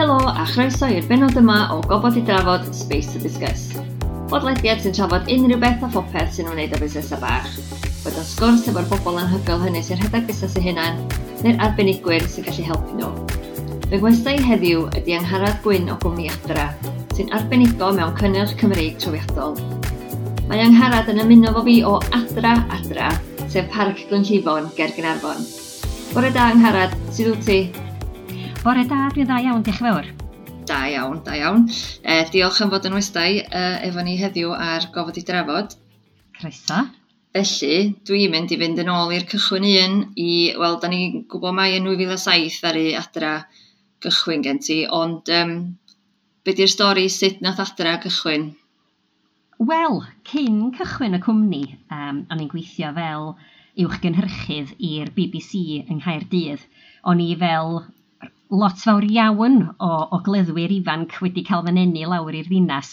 Helo a chroeso i'r benod yma o Gofod i Drafod Space to Discuss. Podlediad sy'n trafod unrhyw beth a phopeth sy'n wneud â busnes bach. Bod yn sgwrs efo'r bobl anhygoel hynny sy'n rhedeg busnes eu hunain, neu'r arbenigwyr sy'n gallu helpu nhw. Fy gwestai heddiw ydy Angharad Gwyn o gwmni Adra, sy'n arbenigo mewn cynnyrch Cymreig trawiadol. Mae Angharad yn ymuno fo fi o Adra, sef Parc Glynllifon, Ger Gaernarfon. Bore da Angharad, sut wyt ti? Bore da, dwi'n dda iawn, diolch yn fawr. Da iawn. Diolch am fod yn westai efo ni heddiw ar Gofod i Drafod. Croeso. Felly, dwi'n mynd i fynd yn ôl i'r cychwyn un wel, da ni'n gwybod mai yn 2007 ddaru Adra gychwyn gen ti, ond be di'r stori sut nath Adra gychwyn? Wel, cyn cychwyn y cwmni, o'n i'n gweithio fel uwchgynhyrchydd i'r BBC yng Nghaerdydd. O'n i fel lot fawr iawn o gleddwyr ifanc wedi cael fy nenu lawr i'r ddinas.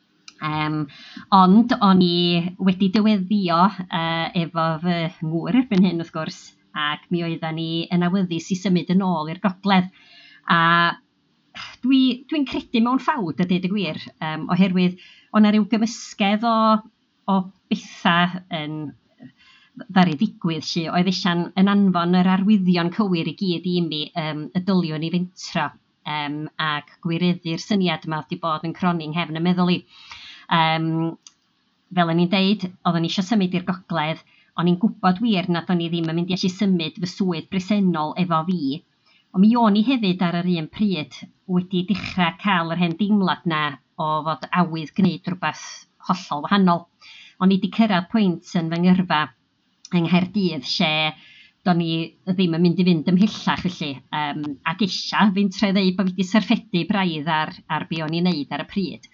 Ond o'n i wedi dyweddio efo fy ngŵr erbyn hyn wrth gwrs, ac mi oeddan ni yn awyddus i symud yn ôl i'r gogledd. A dwi'n credu mewn ffawd a deud y gwir, oherwydd o'na ryw gymysgedd o bethau yn ddaru ddigwydd lle, oedd eisiau'n yn anfon yr arwyddion cywir i gyd i mi y dyliwn i fentro ac gwireddu'r syniad yma wedi bod yn croni'n nghefn y meddwl i. Fel o'n i'n deud, oeddwn i eisiau symud i'r gogledd, o'n i'n gwybod wir nad o'n i ddim yn mynd i allu symud fy swydd bresennol efo fi. Ond mi o'n i hefyd ar yr un pryd wedi dechrau cael yr hen deimlad na o fod awydd gwneud rhywbeth hollol wahanol. O'n i wedi cyrraedd pwynt yn fy ngyrfa yng Nghaerdydd lle do'n i ddim yn mynd i fynd ymhellach felly, ac eisiau fi'n treuddeu bod fi wedi syrffedu braidd ar be o'n i'n neud ar y pryd.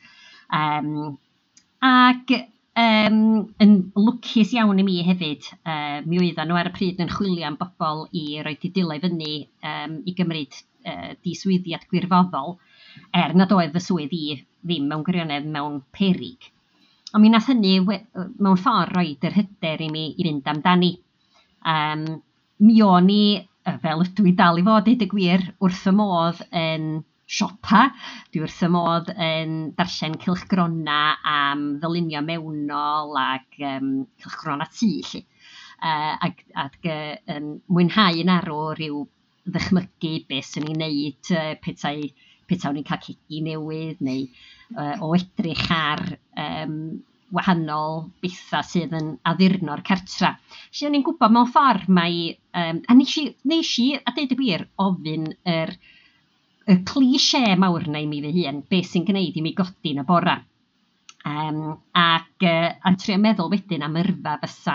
Ac yn lwcus iawn i mi hefyd, mi oeddan nhw ar y pryd yn chwilio am bobl i roi didilo i fyny i gymryd diswyddiad gwirfoddol, nad oedd fy swydd i ddim mewn gwirionedd mewn peryg. Ond mi nath hynny mewn ffordd roed yr hyder i mi i fynd amdani. Mi o'n i, fel ydw i dal i fod deud y gwir, wrth y modd yn siopa, dwi wrth y modd yn darllen cylchgrona am ddylunio mewnol ac cylchgrona tŷ. Ac yn mwynhau yn arw rhyw ddychmygu beth sy'n ni'n neud, petawn ni'n cael cegi newydd neu o edrych ar wahanol bethau sydd yn addurno'r cartra. Felly o'n i'n gwybod mewn ffordd mai, a nes i, a deud y gwir, ofyn y cliché mawr na i mi fy hun, beth sy'n gwneud i mi godi yn y bora. Ac yn trio meddwl wedyn am yrfa fysa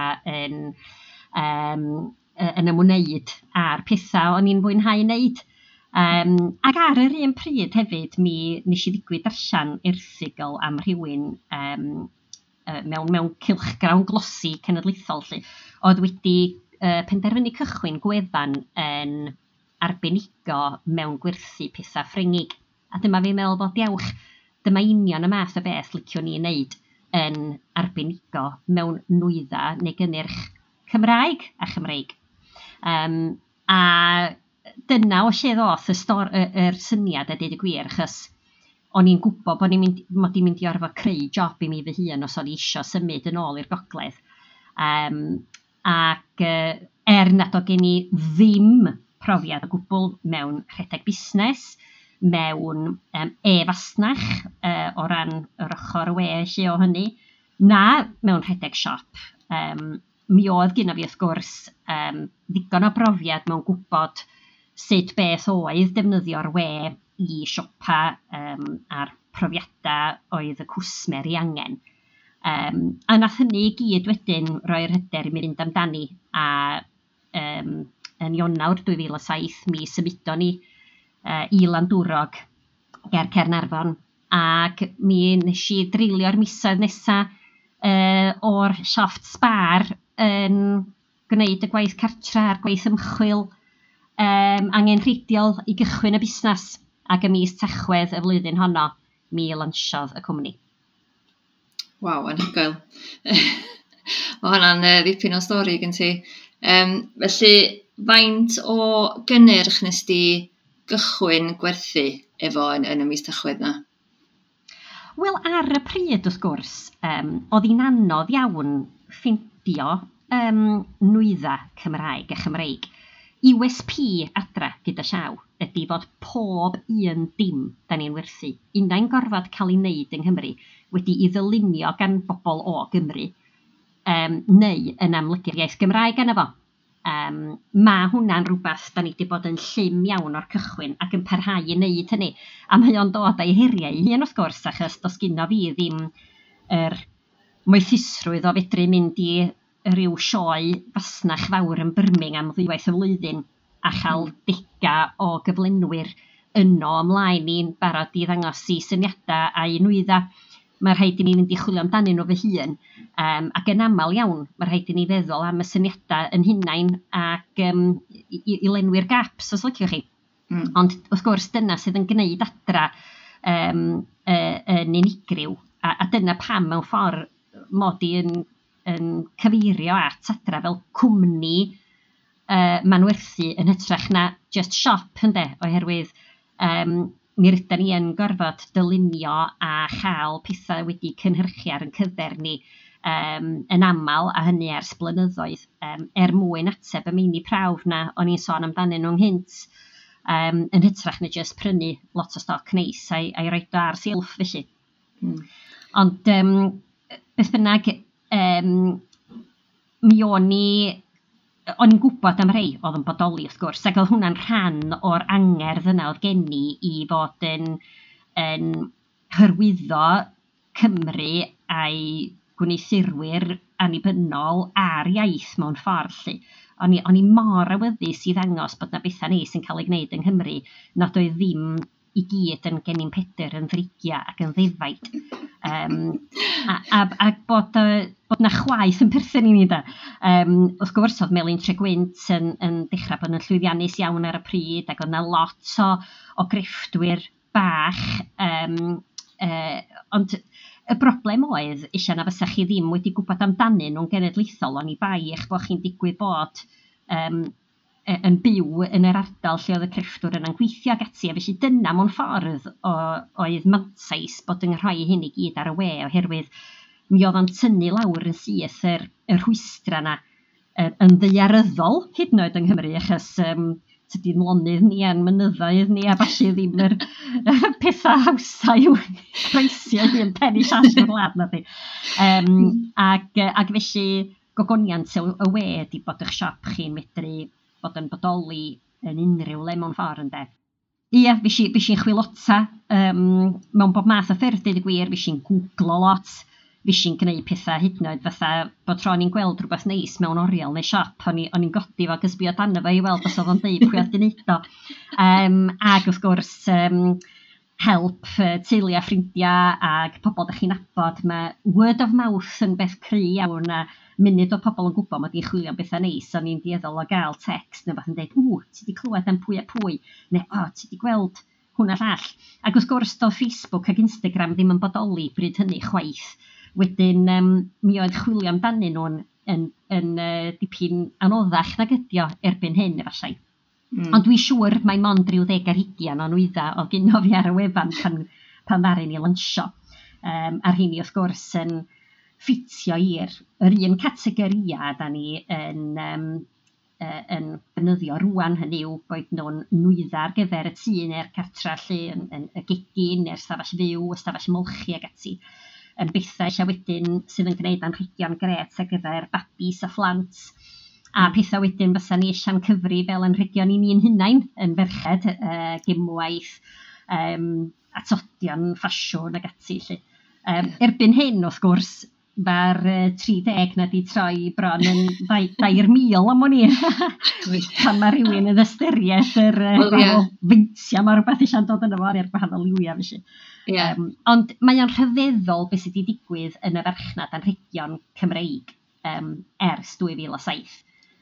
yn ymwneud a'r pethau o'n i'n fwynhau wneud. Ac ar yr un pryd hefyd, nes i ddigwydd darllen erthygl am rhywun mewn cylchgrawn glosi cenedlaethol, oedd wedi penderfynu cychwyn gwefan yn arbenigo mewn gwerthu pethau Ffrengig. A dyma fi'n meddwl bod diawch, dyma union y math o beth liciwn ni wneud yn arbenigo mewn nwyddau neu gynnyrch Cymraeg a Chymreig. A dyna o lle ddoth yr syniad a deud y gwir, achos o'n i'n gwybod bod mod i'n mynd i orfod creu job i mi fy hun os o'n i isio symud yn ôl i'r gogledd. Ac nad o gen i ddim profiad o gwbl mewn rhedeg busnes, mewn e-fasnach o ran yr ochr we lle o hynny, na mewn rhedeg siop. Mi oedd gyda fi wrth gwrs ddigon o brofiad mewn gwybod sut beth oedd defnyddio'r we i siopa a'r profiadau oedd y cwsmer i angen. A nath hynny i gyd wedyn roi'r hyder i mi fynd amdani, a yn Ionawr 2007 mi symudon ni i Landwrog ger Caernarfon, ac mi nes i drilio'r misoedd nesaf o'r siofft sbar yn gwneud y gwaith cartra a'r gwaith ymchwil angenrheidiol i gychwyn y busnes, ac y mis Tachwedd y flwyddyn honno mi lansiodd y cwmni. Waw, anhygoel. Mae hwnna'n ddipyn o stori gen ti. Felly, faint o gynnyrch nes di gychwyn gwerthu efo yn y mis Tachwedd na? Wel, ar y pryd, wrth gwrs, oedd hi'n anodd iawn ffindio nwyddau Cymraeg a Chymreig. USP adra gyda Siaw ydy fod pob un dim da ni'n werthu, unau'n gorfod cael ei wneud yng Nghymru, wedi i ddylunio gan bobl o Gymru, neu yn amlygu'r iaith Gymraeg yna fo. Mae hwnna'n rhywbeth da ni wedi bod yn llym iawn o'r cychwyn ac yn parhau i wneud hynny. A mae o'n dod â'i heriau hun wrth gwrs, achos dos gynno fi ddim yr moethusrwydd o fedru mynd i ryw sioe fasnach fawr yn Birmingham ddwywaith y flwyddyn a chael dega o gyflenwyr yno ymlaen i'n barod i ddangos i syniadau a'i nwyddau. Mae rhaid i ni fynd i chwilio amdanyn nhw fy hun, ac yn aml iawn, mae rhaid i ni feddwl am y syniadau yn hunain ac i lenwi'r gaps, os liciwch chi. Ond wrth gwrs dyna sydd yn gwneud adra yn unigryw, a dyna pam mewn ffordd mod i yn cyfeirio at adra fel cwmni manwerthu yn hytrach na just shop, ynde, oherwydd mi rydyn ni yn gorfod dylunio a chael pethau wedi cynhyrchu ar yn cyfer ni yn aml, a hynny ers blynyddoedd, mwyn ateb y meini prawf na o'n i'n sôn amdanyn nhw'n hynt, yn hytrach na just prynu lot o stoc neis a'i roed o ar silff felly. Ond beth bynnag, mi o'n i'n gwybod am rhai oedd yn bodoli wrth gwrs, ac oedd hwnna'n rhan o'r angerdd yna oedd gen i fod yn hyrwyddo Cymru a'i gwneithurwyr annibynnol a'r iaith mewn ffordd lly. O'n i mor awyddus i ddangos bod na bethau neis yn cael ei gwneud yng Nghymru nad oedd ddim i gyd yn gennym Pedyr yn ddrigia ac yn ddefaid. A bod na chwaith yn perthyn i ni da. Wrth gwrs oedd Melin Tregwynt yn dechrau bod yn llwyddiannus iawn ar y pryd, ac oedd na lot o grefftwyr bach. Ond y broblem oedd, eisiau na fysa chi ddim wedi gwybod amdanyn nhw'n genedlaethol, ond i bai eich bod chi'n digwydd bod yn byw yn yr ardal lle oedd y crefftwyr yna'n gweithio ag ati, a felly dyna mewn ffordd oedd mantais bod yn rhoi hyn i gyd ar y we, oherwydd mi oedd o'n tynnu lawr yn syth yr rhwystra yna yn ddeiaryddol hyd yn oed yng Nghymru, achos tydi'n lonydd ni a'n mynyddoedd ni a falle ddim yr pethau hawsa i'w croesio i'n penny llall o'r wlad na di. Ac felly gogoniant y we ydi bod eich siop chi'n medru bod yn bodoli yn unrhyw le mewn ffordd ynde. Ie, fi si'n chwilota mewn bob math o ffyrdd, deud y gwir, fi si'n googlo lot, fi si'n gwneud pethau hyd yn oed fatha bod tro ni'n gweld rhywbeth neis mewn oriel neu siop, o'n i'n godi fo gysbio dan efo i weld os oedd o'n deud pwy oedd di wneud o. Ac wrth gwrs, help teulu a ffrindiau ac pobl ydych chi'n nabod, mae word of mouth yn beth cry iawn, a munud o pobl yn gwybod mod i'n chwilio am bethau neis, o'n i'n dieddol o gael text neu beth yn dweud, ti wedi clywed am pwy a pwy, neu ti wedi gweld hwnna llall. Ac wrth gwrs, doedd Facebook ac Instagram ddim yn bodoli bryd hynny chwaith. Wedyn, mi oedd chwilio amdanyn nhw'n yn dipyn anoddach nag ydi o erbyn hyn efallai. Ond dwi'n siŵr mae mond ryw 10 ar 20 o nwyddau o gynno fi ar y wefan pan ddaru ni lansio. A'r hynny wrth gwrs yn ffitio i'r un categoria da ni yn benyddio rwan, hynny yw bod nhw'n nwyddau ar gyfer y tŷ neu'r cartra lle, y gegin neu'r stafell fyw, y stafell molchi ag ati. Yn bethau lle wedyn sydd yn gwneud anrhegion gret ar gyfer babis a phlant, a pethau wedyn fysa ni eisiau'n cyfri fel anrhegion i ni'n hunain yn ferched, gymwaith, atodion, ffasiwn ag ati. Erbyn hyn, wrth gwrs, mae'r 30 na di troi bron yn 2,000 am o'n i. Pan mae rhywun yn ystyried yr feintia mae rhywbeth eisiau'n dod yn efo'r gwahanol liwia. Ond mae o'n rhyfeddol beth sydd wedi digwydd yn y farchnad anrhegion Cymreig ers 2007.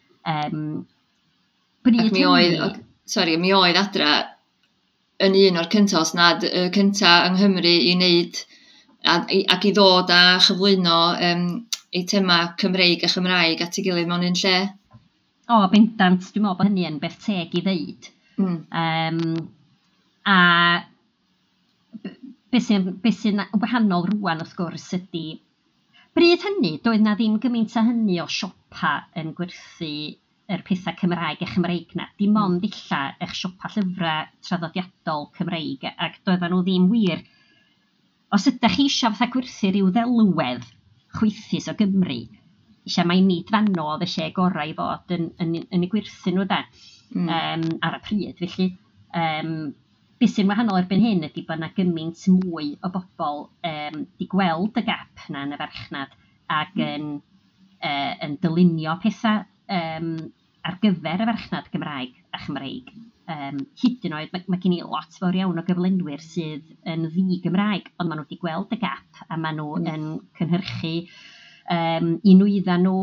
Mi oedd adra yn un o'r cyntaf, os nad y cyntaf yng Nghymru i wneud ac i ddod a chyflwyno eitemau Cymreig a Chymraeg at ei gilydd mewn un lle. Bendant, dwi'n meddwl bod hynny yn beth teg i ddeud. A beth sy'n wahanol rwan wrth gwrs ydy, bryd hynny, doedd na ddim gymaint â hynny o siopa yn gwerthu yr pethau Cymraeg a Chymreig na. Dim ond illa eich siopa llyfrau traddodiadol Cymreig, ac doedden nhw ddim wir. Os ydych chi eisiau fatha gwerthu rhyw ddelwedd chwythus o Gymru, eisiau mai nid fanno oedd y lle gorau i fod yn eu gwerthu nhw da, ar y pryd. Felly, beth sy'n wahanol erbyn hyn ydy bod yna gymaint mwy o bobl di gweld y gap na yn y farchnad ac yn dylunio pethau ar gyfer y farchnad Gymraeg a Chymreig. Hyd yn oed, mae gen i lot fawr iawn o gyflenwyr sydd yn ddi-Gymraeg, ond maen nhw wedi gweld y gap a maen nhw yn cynhyrchu i nwydda nhw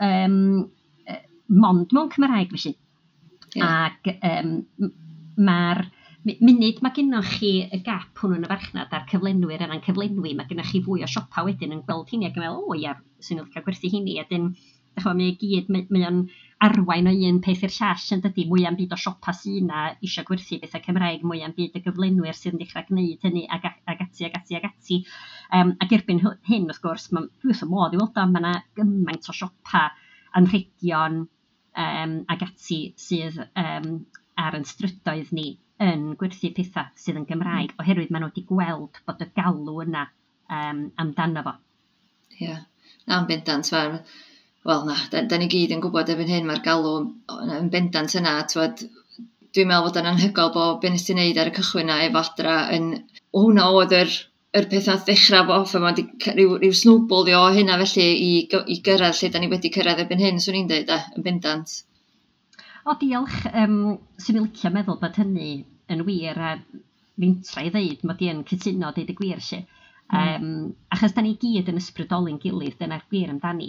mond mewn Cymraeg felly. Ac mae'r munud mae gennych chi y gap hwnnw yn y farchnad a'r cyflenwyr yna'n cyflenwi, mae gennych chi fwy o siopa wedyn yn gweld hynny ac yn meddwl, o ia, sy'n cael gwerthu hynny. A dyn, mae i gyd, mae o'n arwain o un peth i'r llall yn dydy, mwy am byd o siopa sy'n na eisiau gwerthu bethau Cymraeg, mwy am byd y gyflenwyr sy'n dechrau gwneud hynny ag ati. Ac erbyn hyn, wrth gwrs, dwi wrth y modd i weld o, mae yna gymaint o siopa anrhegion ag ati sydd ar yn strydoedd ni yn gwerthu pethau sydd yn Gymraeg, oherwydd maen nhw wedi gweld bod y galw yna amdano fo. Ie, na'n bendant. Wel na, da ni gyd yn gwybod erbyn hyn mae'r galw yn bendant yna. Dwi'n meddwl bod yn anhygoel bod be nes ti'n neud ar y cychwyn na efo adra o hwnna oedd yr peth nath ddechrau fo, mae rhyw snowballio o hynna felly i gyrraedd lle da ni wedi cyrraedd erbyn hyn, swn i'n dweud, yn bendant. O, diolch. Sy'n licio meddwl bod hynny yn wir a fi'n trai ddeud mod i yn cytuno deud y gwir lle. Achos da ni gyd yn ysbrydoli'n gilydd, dyna'r gwir amdani.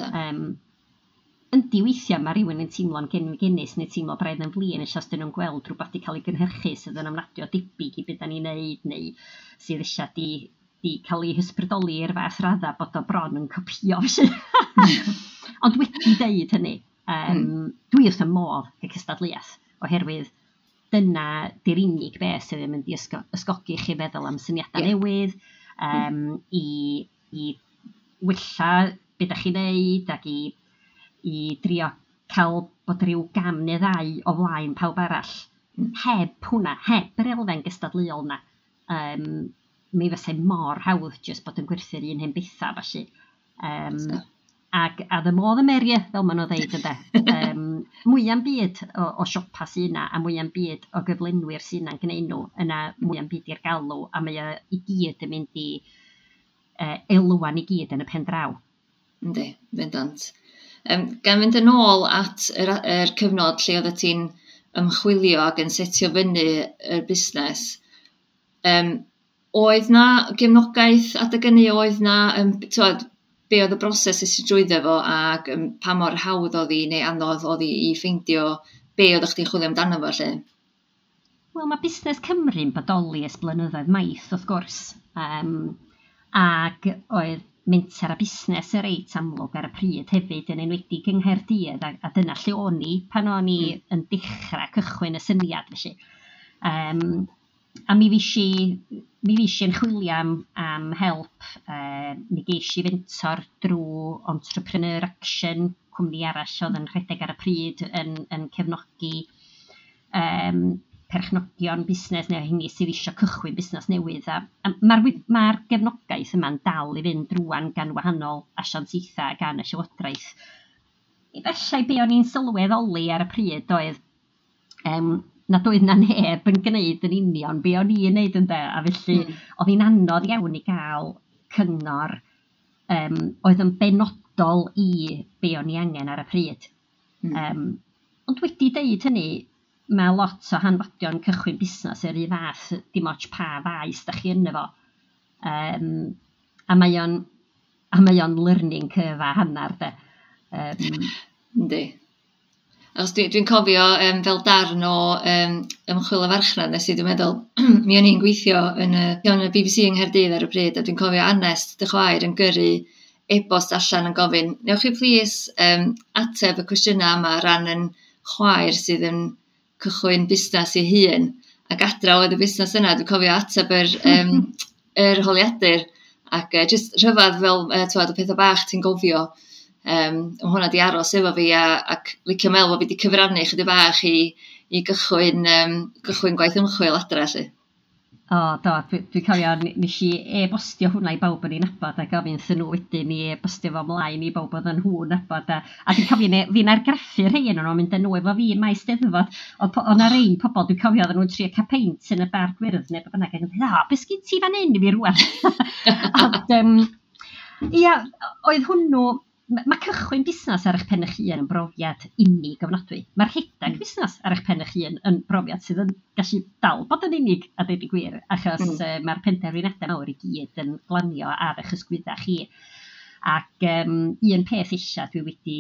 Yndi weithiau mae rhywun yn teimlo'n genus neu teimlo braidd yn flin eisiau os dyn nhw'n gweld rhywbeth wedi cael ei gynhyrchu sydd yn amnadio debyg i beth da ni'n neud neu sydd eisiau di cael ei hysbrydoli i'r fath radda bod o bron yn copio. Ond wedi deud hynny, dwi wrth y modd y cystadleuaeth, oherwydd dyna di'r unig beth sydd yn mynd i ysgogi chi feddwl am syniadau newydd, i wylla beth ydych chi'n neud ac i drio cael bod rhyw gam neu ddau o flaen pawb arall. Heb hwnna, heb yr elfen gystadleuol na, mi fysa mor hawdd jyst bod yn gwerthu'r un hen betha felly. Ac a dy modd y meria, fel maen nhw ddeud ynde. Mwy am byd o siopa sy'n yna, a mwy am byd o gyflenwyr sy'n yna'n gwneud nhw, yna mwy am byd i'r galw, a mae i gyd yn mynd i elwan i gyd yn y pen draw. Yndi, bendant. Gan fynd yn ôl at yr cyfnod lle oedd ti'n ymchwilio ac yn setio fyny y busnes, oedd na gefnogaeth adeg ynny, oedd na, be oedd y broses ys i drwyddo fo ac pa mor hawdd oedd hi neu anodd oedd hi i ffeindio be oedd chdi'n chwilio amdano fo lle? Wel, mae Busnes Cymru'n bodoli ers blynyddoedd maith, wrth gwrs. Ac oedd menter a busnes y reit amlwg ar y pryd hefyd yn enwedig yng Nghaerdydd, a dyna lle o'n i pan o'n i yn dechrau cychwyn y syniad felly. A mi fys i'n chwilio am help. Mi geis i fentor drwy Entrepreneur Action, cwmni arall oedd yn rhedeg ar y pryd yn cefnogi perchnogion busnes neu hynny sydd eisiau cychwyn busnes newydd. Mae'r gefnogaeth yma'n dal i fynd drwan gan wahanol asiantaethau gan y Llywodraeth. Efallai be o'n i'n sylweddoli ar y pryd oedd nad oedd na neb yn gwneud yn union be o'n i'n neud ynde, a felly oedd hi'n anodd iawn i gael cyngor oedd yn benodol i be o'n i angen ar y pryd. Ond wedi deud hynny, mae lot o hanfodion cychwyn busnes yr un fath, dim ots pa faes da chi yno fo. A mae o'n learning curve a hanner de. Yndi. Dwi'n cofio fel darn o ymchwil a farchnad nes i, dwi'n meddwl, mi o'n i'n gweithio yn y BBC yng Nghaerdydd ar y pryd, a dwi'n cofio Anest, dy chwaer, yn gyrru e-bost allan yn gofyn, newch chi plis ateb y cwestiynau yma ran yn chwaer sydd yn cychwyn busnes ei hun. Ac adra oedd y busnes yna, dwi'n cofio ateb yr holiadur. Ac jyst rhyfedd fel y pethau bach ti'n gofio. Hwna di aros efo fi ac licio meddwl bod fi di cyfrannu chydig bach i gychwyn gwaith ymchwil adra. O, do, dwi'n cofio, nes i e-bostio hwnna i bawb yn ei nabod a gofyn thyn nhw wedyn i e-bostio fo mlaen i bawb oedd yn nhw'n nabod. A dwi'n cofio, fi'n argraffu rhai yn nhw'n mynd yn nhw efo fi yn maes Steddfod. O'na rei pobl, dwi'n cofio, oedd nhw'n trio cael peint yn y bar gwyrdd neu beth bynnag. Ac yn dweud, beth sgyn ti fan hyn i fi rwan? Ia, oedd hwnnw... Mae cychwyn busnes ar eich pen eich hun yn brofiad unig ofnadwy. Mae'r rhedeg busnes ar eich pen eich hun yn brofiad sydd yn gallu dal bod yn unig a dweud y gwir, achos mae'r penderfynadau mawr i gyd yn glanio ar eich ysgwyddau chi. Ac un peth eisiau dwi wedi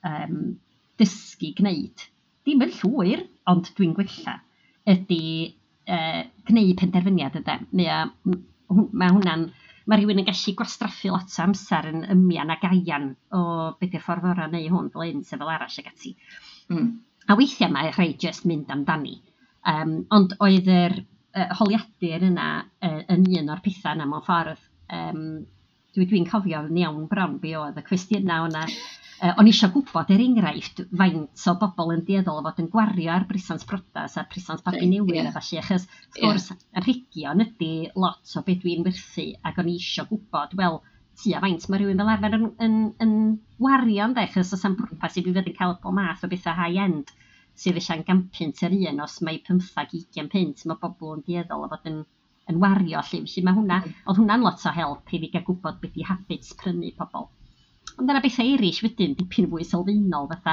dysgu gwneud, dim yn llwyr, ond dwi'n gwella, ydy gwneud penderfyniad ydy. Mae hwnna'n... Mae rhywun yn gallu gwastraffu lot o amser yn ymmian ag aian o beth yw'r ffordd orau neu hwn fel un sef fel arall ag ati. A weithiau mae rhai jyst mynd amdani. Ond oedd yr holiadur yna yn un o'r pethau yna mewn ffordd. Dwi'n cofio yn iawn bron be oedd y cwestiynau yna. O'n i eisiau gwybod enghraifft faint o bobl yn dieddol o fod yn gwario ar brisant prodas a brisant babi newydd a falle, achos wrth gwrs y rhegion ydy lot o beth dwi'n werthu ac o'n i eisiau gwybod, wel, tua faint mae rhywun fel arfer yn wario ynddo, achos os am pwrpas i fi fod yn cael bob math o bethau high-end sydd eisiau'n gampynt yr un os mae 15-20 pint, mae bobl yn dieddol o fod yn wario lle. Felly oedd hwnna'n lot o help i fi gael gwybod beth i habits prynu pobl. Ond yna bethau eraill wedyn, dipyn fwy sylfaenol, fatha,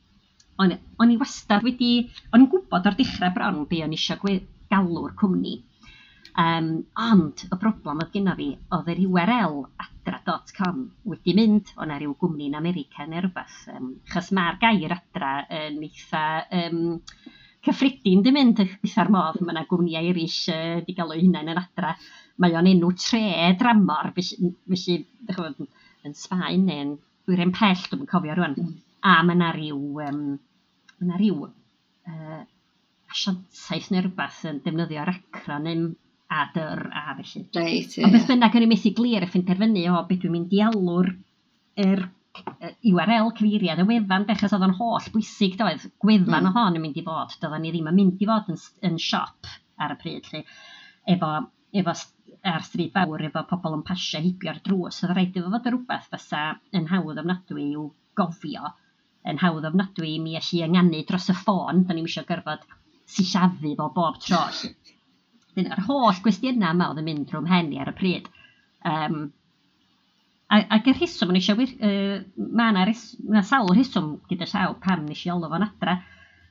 o'n i wastad wedi, o'n i'n gwybod o'r dechrau bron be o'n i eisiau galw'r cwmni. Ond y broblem oedd genna fi, oedd yr URL adra.com wedi mynd, o'na ryw gwmni yn America neu rhywbeth, chos mae'r gair adra yn eitha cyffredin di mynd eitha'r modd, mae yna gwmnïau eraill di galw hynna'n yn adra. Mae o'n enw tre dramor, felly, yn Sbaen neu'n Dwyren Pell, dwi'n cofio rwan. A mae yna ryw asiantaeth neu rhywbeth yn defnyddio'r acronym ADR a felly. Reit, Ond beth bynnag o'n i'n methu glir y penderfynu o beth dwi'n mynd i alw'r URL cyfeiriad y wefan, achos oedd o'n holl bwysig doedd. Gwefan o hon yn mynd i fod, doedden ni ddim yn mynd i fod yn siop ar y pryd, lle, efo ar stryd fawr efo pobl yn pasio hibio'r drws. Oedd rhaid efo fod yn rhywbeth fysa yn hawdd ofnadwy i'w gofio, yn hawdd ofnadwy i mi allu ynganu dros y ffôn, da ni'n eisiau gyrfod sillafu fel bob tro. Yr holl gwestiynau yma oedd yn mynd rhwng henni ar y pryd. Ac yr rheswm o'n eisiau mae sawl rheswm gyda llaw pam nes i olaf o'n adra.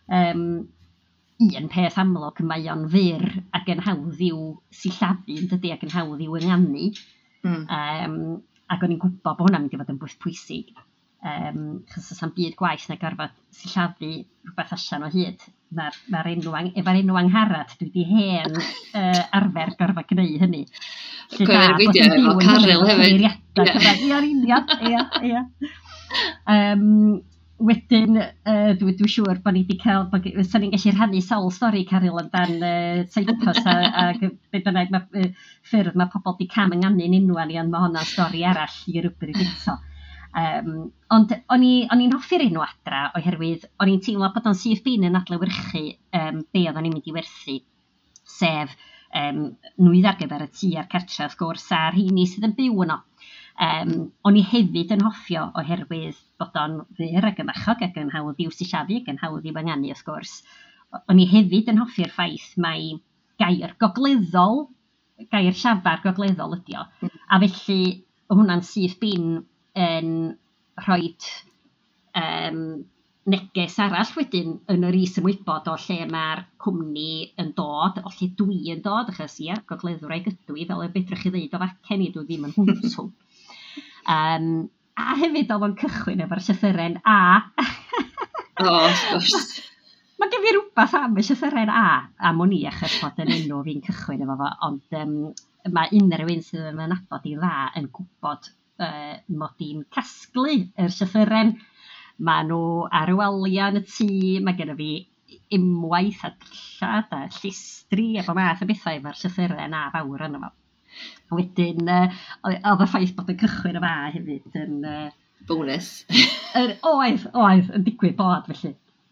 Un peth amlwg, mae o'n fyr ac yn hawdd i'w sillafu yn dydy ac yn hawdd i'w ynganu. Ac o'n i'n gwybod bod hwnna'n mynd i fod yn bwyth pwysig. Chos os am byd gwaith na gorfod sillafu rhywbeth allan o hyd. Efo'r enw angharad, dwi wedi hen arfer gorfod gwneud hynny. Gwneud fideo efo Caryl hefyd. Ia. Wedyn, dwi'n siŵr bod ni wedi cael, so ni'n gallu rhannu sawl stori Caryl amdan Saipos a beth bynnag ffyrdd mae pobl wedi cam ynganu'n unwan i, ond mae hwnna'n stori arall i rywbryd eto. Ond o'n i'n hoffi'r enw adra oherwydd o'n i'n teimlo bod o'n syth bin yn adlewyrchu be oedd o'n i'n mynd i werthu, sef nwydd ar gyfer y tŷ a'r cartre wrth gwrs a'r rheini sydd yn byw yno. O'n i hefyd yn hoffio oherwydd bod o'n fyr ac yn bachog ac yn hawdd i'w sillafu ac yn hawdd i'w ynganu wrth gwrs. O'n i hefyd yn hoffi'r ffaith mae gair gogleddol, gair llafar gogleddol ydi o, a felly hwnna'n syth bin yn rhoi neges arall wedyn yn yr is-ymwybod o lle mae'r cwmni yn dod, o lle dwi yn dod, achos ia, gogleddwraig ydw i, fel y bedrwch chi ddeud o facen i, dwi ddim yn hwntw. A hefyd oedd o'n cychwyn efo'r llythyren A. Of course. Mae gen fi rhywbeth am y llythyren A, am o'n i achos bod yn enw fi'n cychwyn efo fo, ond mae unrhyw un sydd yn nabod i dda yn gwybod mod i'n casglu yr llythyren. Mae nhw ar y walia yn y tŷ, mae gen i fi unwaith a dillad a llistri a bod math o bethau efo'r llythyrau na fawr yna fo. A wedyn, oedd y ffaith bod y cychwyn y fa hefyd yn... bonus. Oedd, yn digwydd bod felly.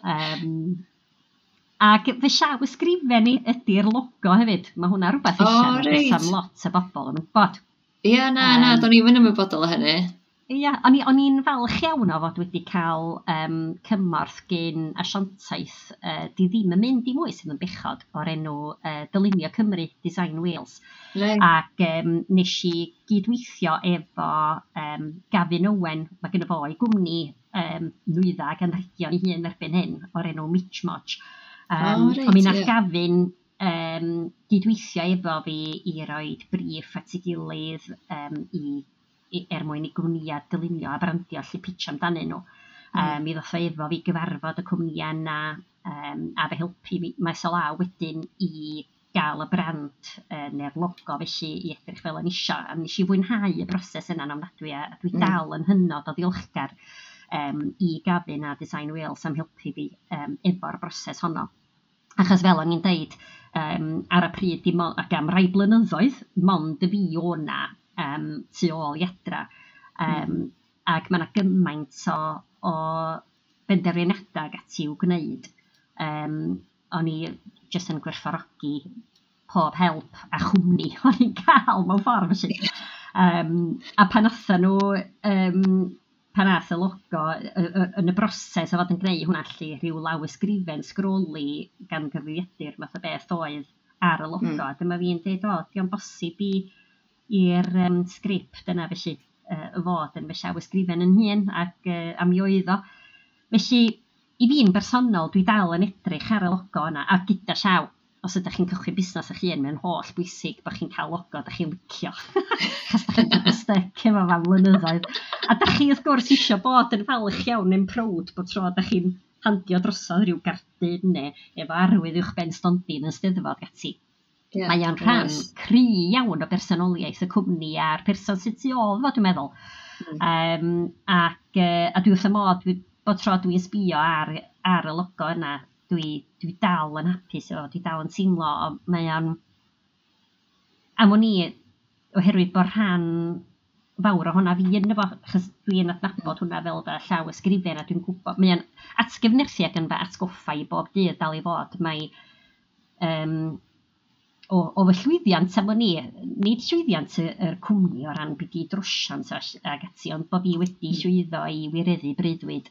Ac fy siaw ysgrifen i ydy'r logo hefyd. Mae hwnna rhywbeth eisiau am lot o bobl yn wybod. Ie, na, do'n i'n ymwybodol o hynny. Ie, o'n i'n falch iawn o fod wedi cael cymorth gen asiantaeth di ddim yn mynd i mwy sydd yn bechod o'r enw Dylunio Cymru Design Wales. Right. Ac nes i gydweithio efo Gavin Owen, mae gen i fo i gwmni nwyddau ac anrhegion i hun erbyn hyn o'r enw Mitchmoch. Ond mi nath Gavin gydweithio efo fi i roi brief at ei gilydd mwyn i gwmnïau dylunio a brandio allu pitch amdanyn nhw. Mi ddoth o efo fi gyfarfod y cwmnïau yna a fe helpu mi maes o law wedyn i gael y brand neu'r logo felly i edrych fel yn isio. A nes i fwynhau y broses yna'n ofnadwy a dwi dal yn hynod o ddiolchgar i Gavin a Design Wales am helpu fi efo'r broses honno. Achos fel o'n i'n deud, ar y pryd ac am rai blynyddoedd, mond y fi o'na tu ôl i adra. Ac mae yna gymaint o benderfynadau ag ati i'w gwneud. O'n i jyst yn gwerthfawrogi pob help a chwmni o'n i'n cael mewn ffordd felly. A pan athan nhw, pan ath y logo yn y broses o fod yn gwneud hwnna allu rhyw lawysgrifen sgroli gan gyfrifiadur math o beth oedd ar y logo. A dyma fi'n dweud, diolch bosib i'r sgript yna felly fod yn fy llawysgrifen yn hun ac am i oedd o. Felly, i fi'n bersonol, dwi dal yn edrych ar y logo yna a gyda llaw. Os ydych chi'n cychwyn busnes eich hun, mae'n holl bwysig bod chi'n cael logo ydych chi'n licio. Chos ydych chi'n dod y styc efo fan flynyddoedd. A ydych chi, wrth gwrs, eisiau bod yn falch iawn yn prowd bod tro ydych chi'n handio drosodd rhyw gardyn neu efo arwydd uwch ben stondin yn Steddfod gati. Yeah, mae o'n rhan cry iawn o bersonoliaeth y cwmni a'r person sydd tu ôl fo, dwi'n meddwl. A dwi wrth y modd, bod tro dwi'n sbio ar y logo yna, dwi dal yn hapus o, dwi dal yn teimlo, mae o'n... Am o'n i, oherwydd bod rhan fawr o hwnna fi yn efo, achos dwi'n adnabod hwnna fel da llaw ysgrifen, a dwi'n gwybod, mae o'n atgyfnerthu ac yn fe atgoffa i bob dydd dal i fod, mae... O fy llwyddiant am o'n i, nid llwyddiant yr cwmni o ran byd i drosiant ag ati, ond bod fi wedi llwyddo i wireddu breuddwyd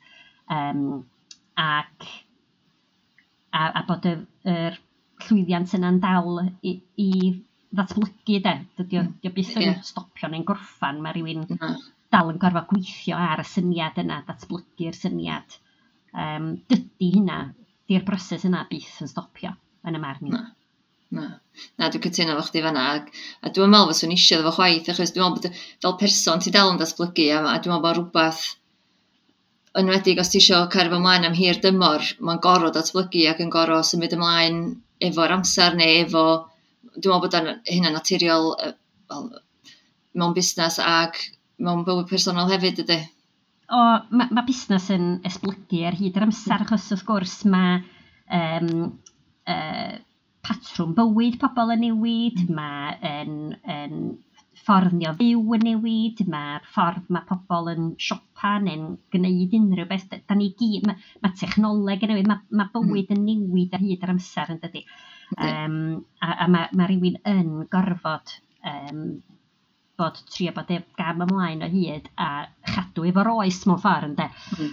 a bod yr llwyddiant yna'n dal i ddatblygu de. Dydy byth yn stopio neu'n gorffan, mae rhywun dal yn gorfod gweithio ar y syniad yna, datblygu'r syniad. Dydy hynna, di'r broses yna byth yn stopio yn y marn i. Na, dwi'n cytuno efo chdi fanna, a dwi'n meddwl fod swn eisiau efo chwaith, achos dwi'n meddwl bod fel person ti dal yn datblygu, a dwi'n meddwl bod rhywbeth enwedig os ti eisiau cario ymlaen am hir dymor, mae'n gorfod datblygu ac yn gorfod symud ymlaen efo'r amser neu efo, dwi'n meddwl bod hynna'n naturiol mewn busnes ac mewn bywyd personol hefyd ydy. Mae busnes yn esblygu ar hyd yr amser, achos wrth gwrs mae patrwm bywyd pobl yn newid, mae'n ffordd fyw yn newid, mae'r ffordd mae pobl yn siopa neu'n gwneud unrhyw beth. Mae technoleg yn newid, mae bywyd yn newid ar hyd yr amser yn dydi. A mae rhywun yn gorfod bod trio bod gam ymlaen o hyd a chadw efo'r oes mewn ffordd yn de.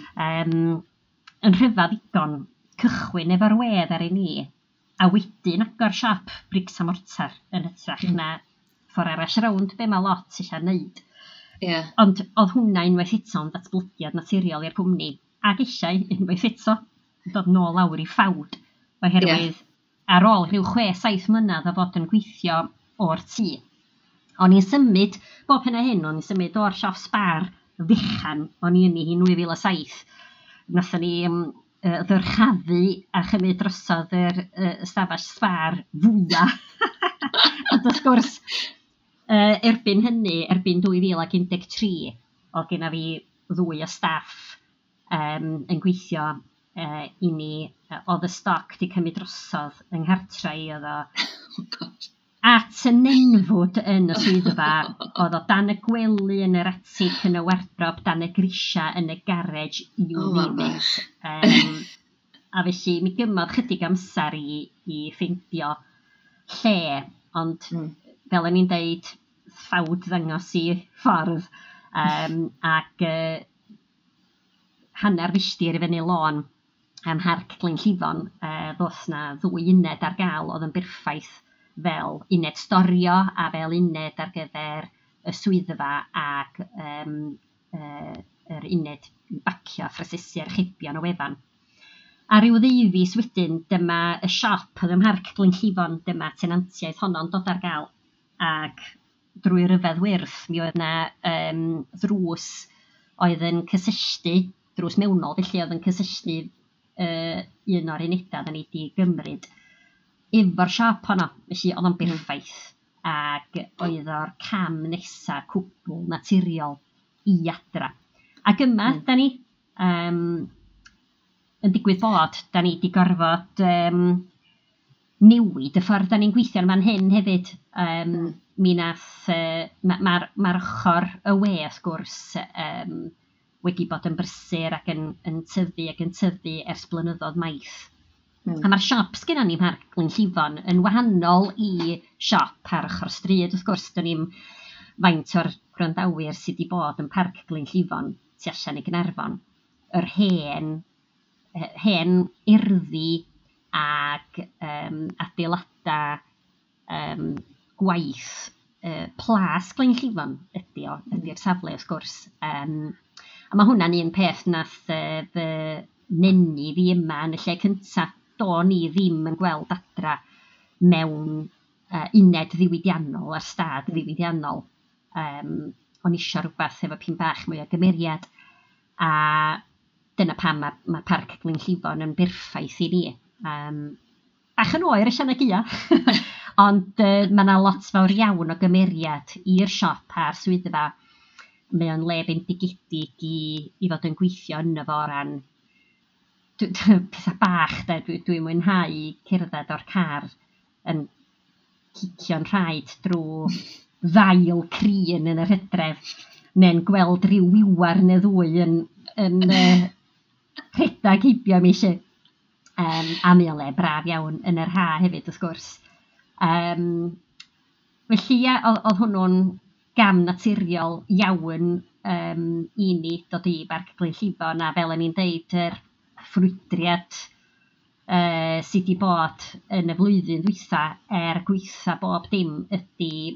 Yn rhyfedd ddigon cychwyn efo'r wedd ar ei ni, a wedyn agor siop brics a mortar yn hytrach na ffordd arall rownd be mae lot eisiau wneud. Ond oedd hwnna unwaith eto yn datblygiad naturiol i'r cwmni. Ac eisiau unwaith eto dod nôl lawr i ffawd. Oherwydd ar ôl rhyw 6-7 mlynedd o fod yn gweithio o'r tŷ. O'n i'n symud, bob hyn a hyn, o'n i'n symud o'r siop sbar ddechan, o'n i yn ei 2007. Nathon ni ddyrchafu a chymryd drosodd yr stafell sbar fwyaf. Ond wrth gwrs, erbyn hynny, erbyn 2013, oedd genna fi 2 o staff yn gweithio i ni, oedd y stoc di cymryd drosodd yng nghartre i oedd o at y nenfwd yn y swyddfa, oedd o dan y gwely yn yr atig yn y wardrob, dan y grisia yn y garej, you name it. A felly mi gymodd chydig amser i ffeindio lle, ond fel o'n i'n deud, ffawd ddangos i ffordd, ac hanner filltir i fyny lôn am Harc Glyn Llifon, ddoth na 2 uned ar gael oedd yn berffaith fel uned storio a fel uned ar gyfer y swyddfa ac yr uned bacio ffrasesi'r archebion o wefan. A ryw ddeufis wedyn, dyma y siop oedd ym Mharc Glyn Llifon, dyma tenantiaeth honno'n dod ar gael. Ac drwy ryfedd wyrth, mi oedd yna ddrws oedd yn cysylltu, drws mewnol, felly oedd yn cysylltu un o'r unedau da ni wedi gymryd efo'r siop honno, felly oedd o'n berffaith. Ac oedd o'r cam nesa cwbl naturiol i adra. Ac yma, da ni, yn digwydd bod, da ni wedi gorfod newid y ffordd da ni'n gweithio yn fan hyn hefyd. Mi nath, mae'r ochr y we, wrth gwrs, wedi bod yn brysur ac yn tyfu ers blynyddoedd maith. A mae'r siop sgenna ni Mharc Glyn Llifon yn wahanol i siop ar ochr stryd. Wrth gwrs, dyn ni'n faint o'r gwrandawyr sydd wedi bod yn Mharc Glyn Llifon tu allan i Gaernarfon. Yr hen erddi ac adeiladau gwaith plas Glyn Llifon ydy'r safle, wrth gwrs. A mae hwnna'n un peth nath fy neni fi yma yn y lle cyntaf. Do ni ddim yn gweld adra mewn uned ddiwydiannol, ar stad ddiwydiannol. O'n isio rhywbeth efo pyn bach mwy o gymeriad. A dyna pam mae Parc Glyn Llifon yn berffaith i ni. Bach yn oer eisiau na gia. Ond mae yna lot fawr iawn o gymeriad i'r siop a'r swyddfa. Mae o'n le bendigedig i fod yn gweithio yno fo ran pethau bach, dwi'n mwynhau cerdded o'r car yn cicio'n rhaid drwy ddail crin yn yr Hydref, neu'n gweld rhyw wiwar neu ddwy yn rhedag heibio mi eisiau. A mi o le braf iawn yn yr ha hefyd, wrth gwrs. Felly, oedd hwnnw'n gam naturiol iawn i ni dod i Parc Glyn Llifon, a fel o'n i'n deud, yr ffrwydriad sydd wedi bod yn y flwyddyn dwytha gweitha bob dim ydy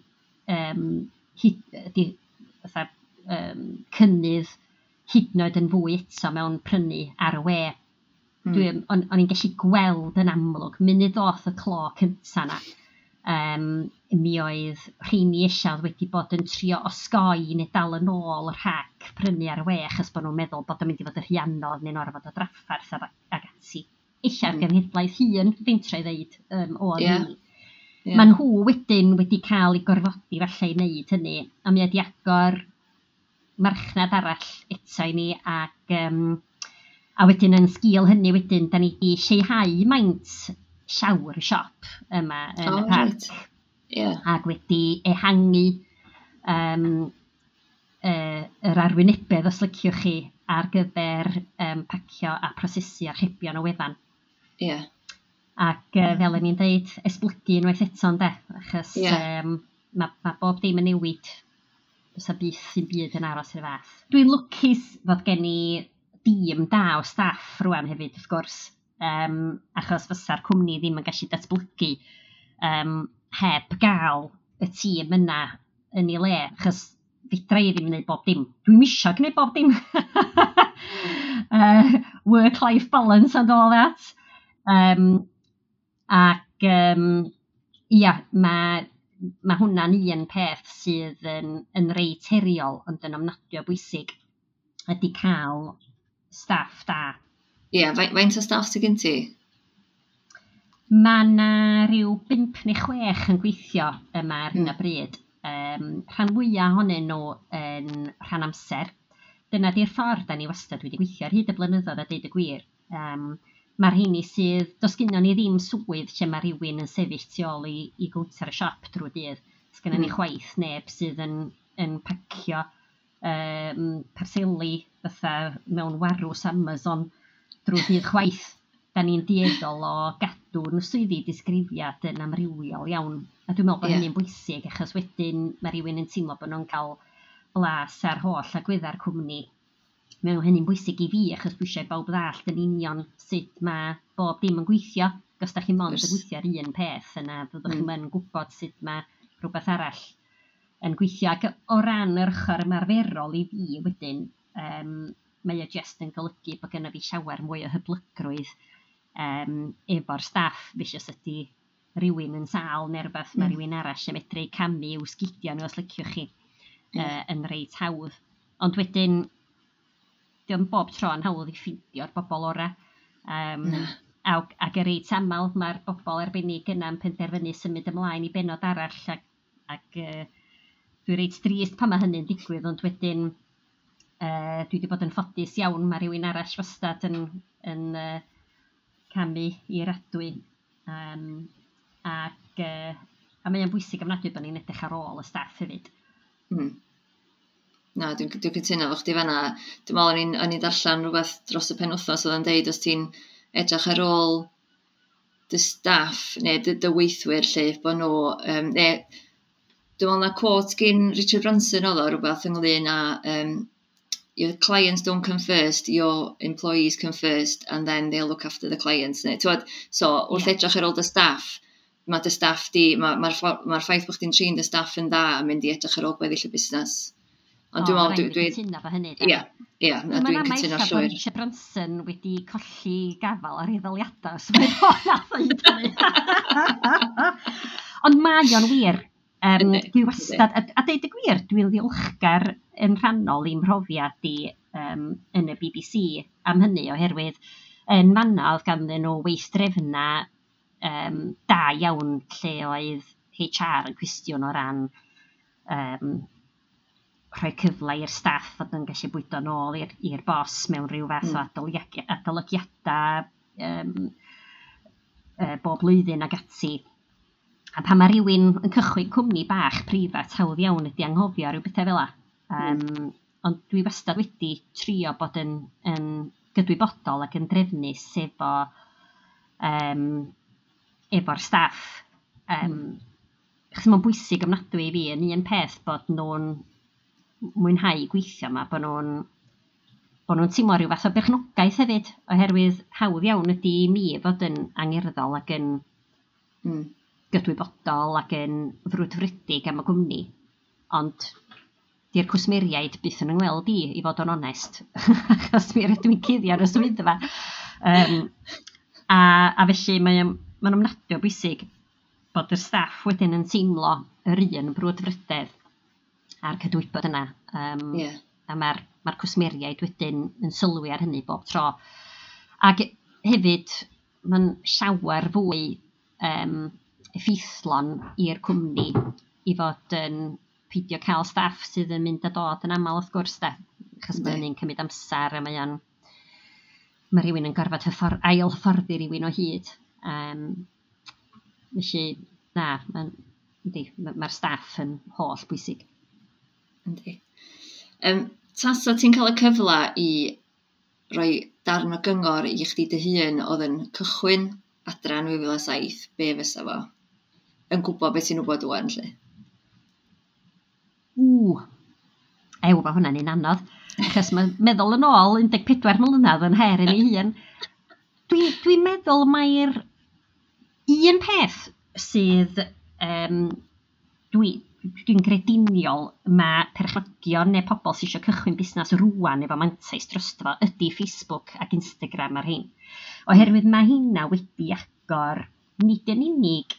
cynnydd hyd yn oed yn fwy eto mewn prynu ar y we. O'n i'n gallu gweld yn amlwg, munud ddoth y clo cynta na, mi oedd rheini eisiau wedi bod yn trio osgoi neu dal yn ôl yr rhag prynu ar y we, achos bod nhw'n meddwl bod o'n mynd i fod yr rhiannodd neu'n orfod o draffarth ag ati. Eisiau'r genhedlaeth hun, feintra i ddeud, o ni. Mae nhw wedyn wedi cael ei gorfodi falle i wneud hynny, a mi wedi agor marchnad arall eto i ni, a wedyn yn sgil hynny wedyn, da ni wedi lleihau maint siawr y siop yma yn y parc. Ac wedi ehangu yr arwynebedd, os liciwch chi, ar gyfer pacio a prosesu archebion o wefan. Ac fel o'n i'n deud, esblygu unwaith eto, ynde, achos mae bob dim yn newid, os a byth sy'n byd yn aros i'r fath. Dwi'n lwcus fod gen i dîm da o staff rwan hefyd, wrth gwrs, achos fysa'r cwmni ddim yn gallu datblygu heb gael y tîm yna yn ei le, achos fedra i ddim yn gwneud bob dim. Dwi'n isio gwneud bob dim. Work-life balance and all that. Mae hwnna'n un peth sydd yn reit heriol, ond yn ofnadwy o bwysig, ydy cael staff da. Faint o staff sydd gen ti? Mae yna rhyw 5 neu 6 yn gweithio yma ar hyn o bryd. Rhan fwyaf ohonyn nhw yn rhan amser. Dyna di'r ffordd da ni wastad wedi gweithio ar hyd y blynyddoedd a deud y gwir. Mae'r heini sydd, dos gynnon ni ddim swydd lle mae rhywun yn sefyll tu ôl i gwter y siop drwy dydd. Dos gynnon ni chwaith neb sydd yn pacio parseli fatha mewn warws Amazon drwy dydd chwaith. Da ni'n dueddol o gadw'n swyddi disgrifiad yn amrywiol iawn. A dwi'n meddwl bod hynny'n bwysig, achos wedyn mae rhywun yn teimlo bod nhw'n cael blas ar holl agwedda'r cwmni. Mae hynny'n bwysig i fi, achos dwi eisiau bawb ddallt yn union sut mae bob dim yn gweithio. Os da chi'n mond yn gweithio ar un peth yna, fyddwch chi'n yn gwybod sut mae rhywbeth arall yn gweithio. Ac o ran yr ochr ymarferol i fi wedyn, mae o just yn golygu bod gennym fi llawer mwy o hyblygrwydd efo'r staff, fes ydy rhywun yn sal neu rhywbeth, mae rhywun arall yn medru camu i'w sgidio nhw os liciwch chi yn reit hawdd. Ond wedyn, diolch bob tro'n hawdd i ffeindio'r bobl ora. Ac y reit aml, mae'r bobl arbennig yna'n penderfynu symud ymlaen i benod arall ac dwi reit drist pan mae hynny'n digwydd, ond wedyn dwi wedi bod yn ffodus iawn, mae rhywun arall wastad yn camu i'r adwy. A mae o'n bwysig ofnadwy bod ni'n edrych ar ôl y staff hefyd. Na, dwi'n cytuno efo chdi fanna. Dwi'n meddwl o'n i'n darllen rhywbeth dros y penwythnos oedd yn deud os ti'n edrych ar ôl dy staff neu dy weithwyr lle bod nhw... dwi'n meddwl na quote gyn Richard Branson oedd o rhywbeth ynglyn â your clients don't come first, your employees come first, and then they'll look after the clients. So, wrth edrych ar ôl dy staff, mae dy staff mae'r ffaith bod chdi'n trin dy staff yn dda yn mynd i edrych ar ôl gweddill y busnes. Ond dwi'n meddwl... Dwi'n cytuno fo hynny. Dwi'n cytuno llwyr. Richard Branson wedi colli gafal ar ei ddoliadau, so mae'n hwnna dweud. Ond mae o'n wir. Dwi wastad, a deud y gwir, dwi'n ddiolchgar yn rhannol i'n mhrofiad i yn y BBC am hynny, oherwydd yn manna oedd ganddyn nhw weithdrefna da iawn lle oedd HR yn cwestiwn o ran rhoi cyfle i'r staff fod yn gallu bwydo nôl i'r bos mewn rhyw fath o adolygiadau bob blwyddyn ag ati. A pan mae rhywun yn cychwyn cwmni bach prifat hawdd iawn ydi anghofio rhyw bethau fel yna. Ond dwi wastad wedi trio bod yn gydwybodol ac yn drefnus efo'r staff. Chos mae'n bwysig ofnadwy i fi yn un peth bod nhw'n mwynhau gweithio yma, bod nhw'n teimlo rhyw fath o berchnogaeth hefyd, oherwydd hawdd iawn ydi i mi fod yn angerddol ac yn gydwybodol ac yn frwdfrydig am y gwmni. Ond di'r cwsmeriaid byth yn ymweld i fod yn onest, achos mi rydw i'n cuddio ar y swyddfa. A felly mae'n ofnadwy o bwysig bod y staff wedyn yn teimlo yr un brwdfrydedd a'r cydwybod yna. A mae'r cwsmeriaid wedyn yn sylwi ar hynny bob tro. Ac hefyd, mae'n llawer fwy effeithlon i'r cwmni i fod yn peidio cael staff sydd yn mynd a dod yn aml wrth gwrs da. Achos mae hynny'n cymryd amser a mae rhywun yn gorfod ail hyfforddi rhywun o hyd. Felly, na, mae'r staff yn holl bwysig. Yndi. Tasa ti'n cael y cyfle i roi darn o gyngor i chdi dy hun oedd yn cychwyn adra yn 2007, be fysa fo? Yn gwybod beth ti'n wybod wan, lle? Mae hwnna'n un anodd. Achos mae meddwl yn ôl 14 mlynedd yn her yn ei hun. Dwi'n meddwl mae'r un peth sydd dwi'n grediniol mae perchnogion neu pobl sydd eisiau cychwyn busnes rwan efo mantais drosto fo ydy Facebook ac Instagram ar hyn. Oherwydd mae hynna wedi agor nid yn unig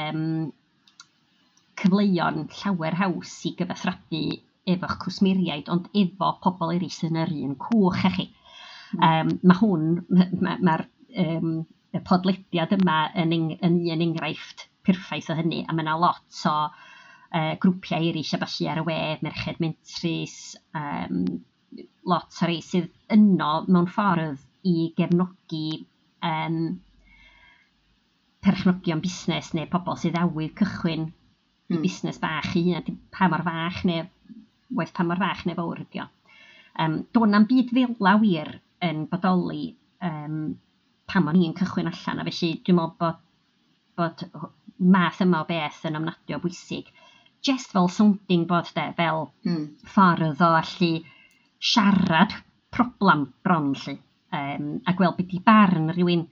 cyfleuon llawer haws i gyfathrebu efo'ch cwsmeriaid, ond efo pobl eraill yn yr un cwch a chi. Mae'r podlediad yma yn un enghraifft perffaith o hynny, a mae yna lot o grwpiau eraill a falle ar y we, Merched Mentris, lot o rei sydd yno mewn ffordd i gefnogi perchnogion busnes neu pobl sydd awydd cychwyn i busnes bach i hynny, pa mor fach neu fawr ydi o. Do'n na'm byd fela wir yn bodoli pan o'n i'n cychwyn allan, a felly dwi'n meddwl bod math yma o beth yn ofnadwy o bwysig. Just fel sounding board fel ffordd o allu siarad problem bron lly, a gweld beth i barn rhywun.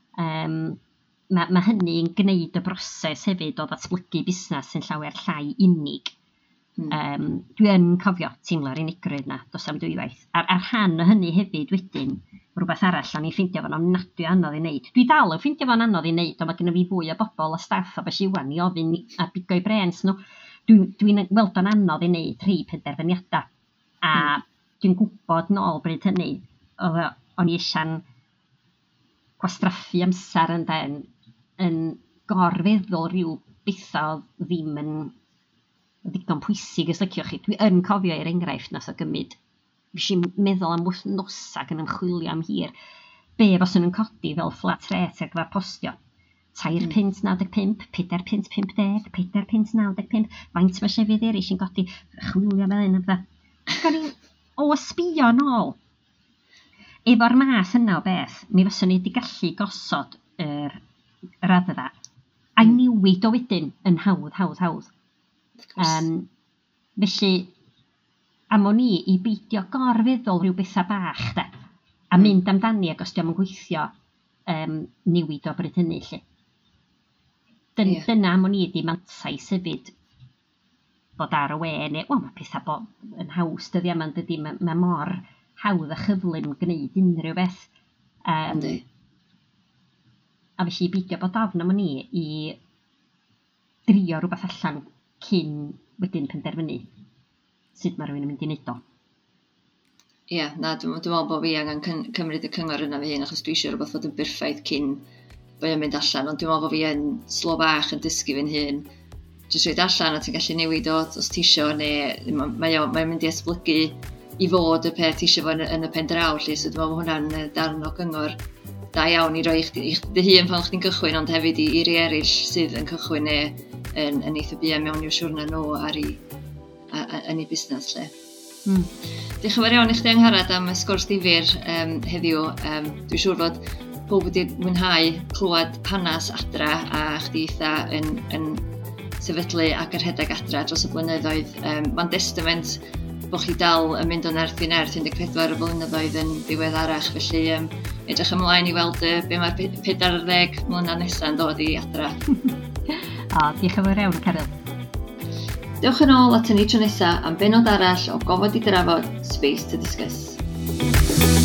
Mae hynny'n gwneud y broses hefyd o ddatblygu busnes yn llawer llai unig. Dwi yn cofio teimlo'r unigrwydd na, dos am dwywaith. A'r rhan o hynny hefyd wedyn, rhywbeth arall o'n i'n ffeindio fo'n ofnadwy anodd i wneud. Dwi dal yn ffeindio fo'n anodd i wneud, ond mae gen i fi fwy o bobl a staff a beth iwan i ofyn a bigo'i brens nhw. Dwi'n weld o'n anodd i wneud rhai penderfyniadau. A dwi'n gwybod nôl bryd hynny, o'n i eisiau'n gwastraffu amser yn gorfeddwl rhyw betha ddim yn ddigon pwysig os liciwch chi. Dwi yn cofio i'r enghraifft nas o gymryd. Fes i'n meddwl am wythnosa ac yn ymchwilio am hir. Be fos yn codi fel flat rate ar gyfer postio. £3.95, £4.50, £4.95, faint mae sefydd eraill yn codi, chwilio fel un o beth. Gan i o sbio nôl. Efo'r math yna o beth, mi fyswn i wedi gallu gosod yr raddfa. A newid o wedyn yn hawdd. Felly, am o'n i beidio gorfeddwl rhyw betha bach, a mynd amdani ac os diolch yn gweithio newid o bryd hynny. Dyna am o'n i wedi mantais hefyd bod ar y we, neu mae pethau yn haws dyddi yma, mae mor hawdd a chyflym gwneud unrhyw beth. A felly beidio bod ofn am o'n i drio rhywbeth allan cyn wedyn penderfynu sut mae rhywun yn mynd i wneud o. Ie, dwi'n meddwl bod fi angen cymryd y cyngor yna fi hyn, achos dwi eisiau rhywbeth fod yn berffaith cyn bod yn mynd allan, ond dwi'n meddwl bod fi yn slo bach yn dysgu fi'n hyn. Jyst rhaid allan a ti'n gallu newid o os ti isio, neu mae'n mynd i esblygu i fod y peth ti isio fo yn y pen draw, so dwi'n meddwl bod hwnna'n darn o gyngor da iawn i roi dy hun pan chdi'n cychwyn, ond hefyd i rei eraill sydd yn cychwyn neu yn eitha bia mewn i'w siwrna nhw yn ei busnes lle. Diolch yn fawr iawn i chdi Angharad am y sgwrs difyr heddiw. Dwi'n siŵr fod pob wedi mwynhau clywed hanes adra a chdi eitha yn sefydlu ac yr rhedeg adra dros y blynyddoedd. Mae'n testament bod chi dal yn mynd o nerth i nerth 14 y blynyddoedd yn ddiweddarach, felly edrych ymlaen i weld be mae'r 40 mlynedd nesaf yn dod i adra. Diolch yn fawr iawn, Caryl. Dewch yn ôl at y ni tro nesaf am benod arall o gofod i drafod Space to Discuss.